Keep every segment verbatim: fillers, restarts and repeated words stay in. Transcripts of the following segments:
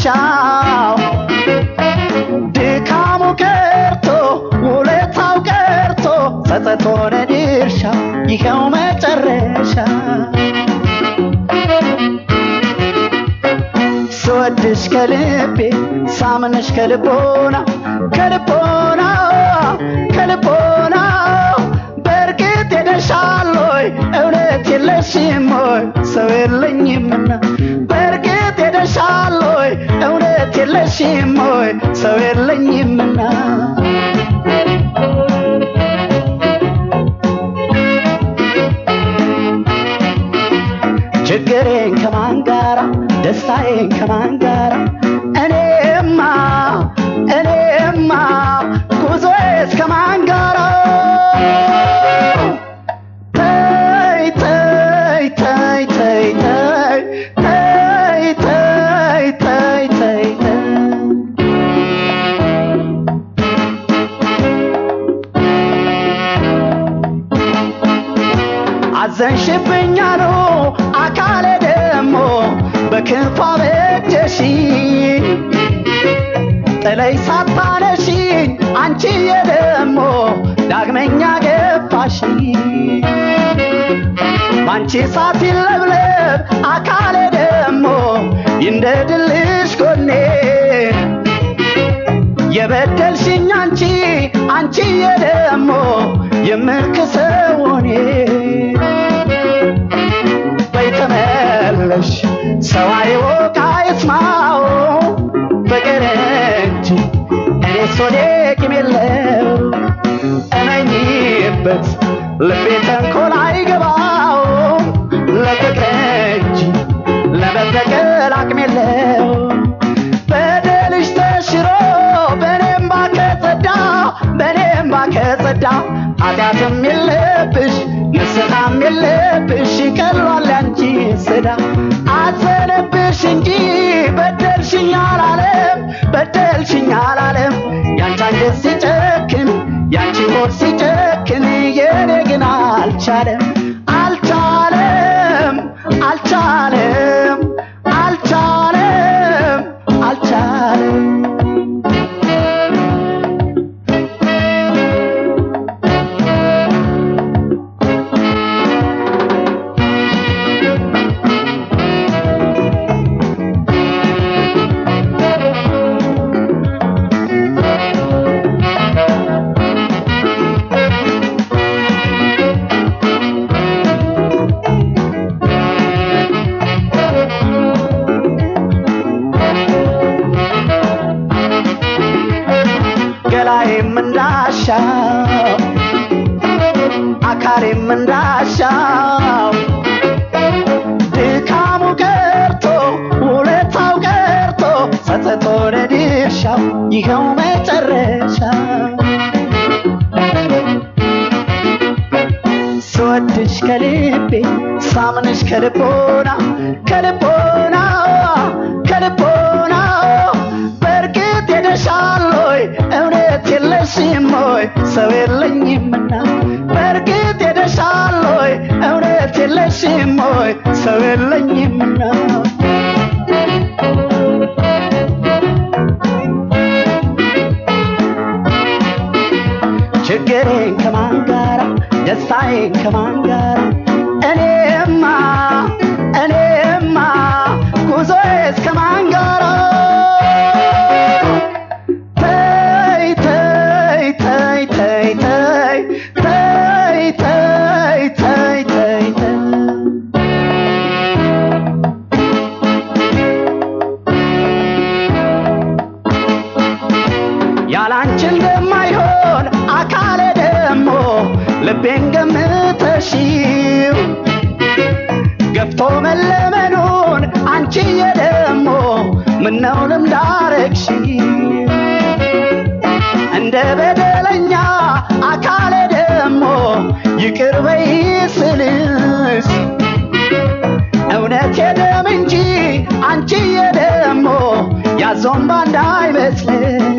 ድርሻው ድካሙ ቀርቶ ውለታው ቀርቶ ጸጸት ሆነ ድርሻው ይኸው መጨረሻ ስወድሽ ከልቤ ሳምንሽ ከልቦና ከልቦና ከልቦና በርግጥ ሄደሻል ወይ እውነት የለሽም ወይ ሰው የለኝምና በርግጥ ሄደሻል ወይ እውነት የለሽም ወይ ሰው የለኝምና ችግሬን ከማን ጋራ ደስታዬን ከማን ጋራ እኔማ እኔማ ጉዞዬስ ከማን ጋራ ተይ ተይ ተይ ተይ ተይ ተይ ተይ ተይ አዘንሽብኝ አሉ አካሌ ደሞ በክንፏ በጀሽ ጥለይ ሳታነሽኝ አንቺዬ ደሞ ዳግመኛ ገፋሽ ባንቺ ሳትለብለብ አካሌ ደሞ ይንደድልሽ ጎኔ የበደልሽኝ አንቺ አንቺዬ ደሞ የምክሰው እኔ በይተመለሽ ሰው አይወቅ አይስማው ፍቅር እንጂ እኔስ ወዴቅም የለው እመኝበት ልቤ ተንኮል አይገባው ለፍቅር እንጂ ለመበቀል አቅም የለው በደልሽ ተሽሮ በኔም ባከጸዳ በኔም ባከጸዳ ኃጢአትም የለብሽ ንስሐም የለብሽ ይቀሏል ያንቺ ስዳ አዘነብሽ እንጂ በደልሽኝ አላለም በደልሽኝ አላለም ያንቺ አንጀት ሲጨክን ያንቺ ሆድ ሲጨክን የኔ ግን አልቻለም አልቻለም አልቻለም አልቻለም አልቻለም ገላዬም እንዳሻው አካሌም እንዳሻው ድካሙ ቀርቶ ውለታው ቀርቶ ጸጸት ሆነ ድርሻው ይኸው መጨረሻ ስወድሽ ከልቤ ሳምንሽ ከልቦና ከልቦና ከልቦና በርግጥ ሄደሻል ወይ እውነት የለሽም ወይ ሰው የለኝምና በርግጥ ሄደሻል ወይ እውነት የለሽም ወይ ሰው የለኝምና ችግሬን ከማን ጋራ ደስታዬን ከማን ጋራ እኔማ እኔማ ጉዞዬስ ከማን ጋራ ተይ ተይ ተይ ተይ ተይ ተይ ተይ ተይ ተይ ያላንቺ እንደማይሆን አካሌ ደሞ ልቤን ገምተሽው ገፍቶ መለመኑን አንቺዬ ደሞ ምነው ልምድ አረግሽው እንደ በደለኛ አካሌ ደሞ ይቅር በይ ስልሽ እውነት የደም እንጂ አንቺዬ ደሞ ያዞም ባንድ አይመስልም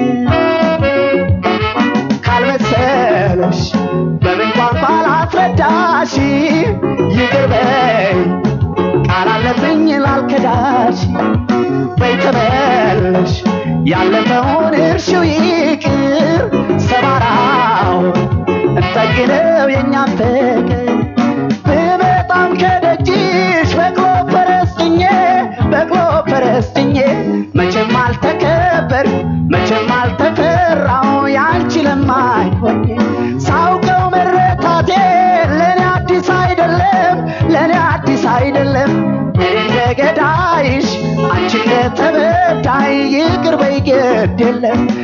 ካልመሰለሽ በምን ቋንቋ ላስረዳሽ ይቅር በይ ቃል አለብኝ ላልከዳሽ በይተመለሽ ያለፈውን እርሺው ይቅር ሰባራው እንጠግነው የኛን ፍቅር ብመጣም ከደጅሽ በቅሎ ፈረስጥኜ በቅሎ ፈረስጥኜ መቼም አልተከበር መቼም አልተፈራው ያንቺ ለማኝ ሆኜ ሳውቀው መረታቴ ለኔ አዲስ አይደለም ለኔ አዲስ አይደለም እንደገዳይሽ አንቺ እንደተበዳይ ይቅር በይ ግድ የለም